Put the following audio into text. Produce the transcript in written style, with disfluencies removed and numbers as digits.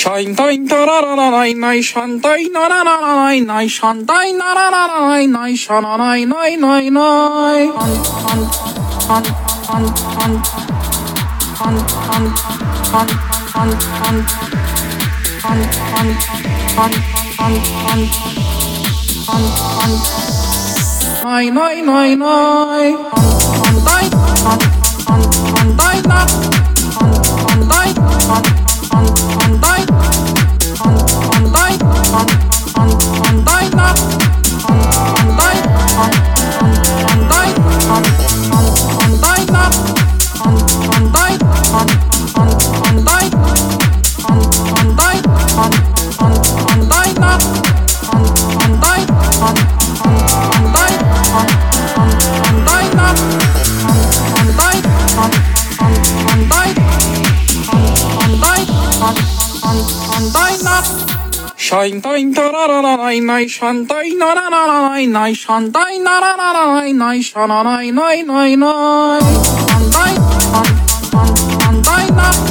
Shantai nai nai shantai na na na nai nai shantai na na na nai nai shana nai nai nai nai han han han han han han han han han han han han han han han nai nai nai nai han dai han dai na han dai han dai han dai han dai na han dai han dai han dai na han dai han dai han dai han dai na han dai han dai han dai na han dai Shantai na na na nai shantai na na na nai shantai na na na nai shana nai nai nai nai han dai na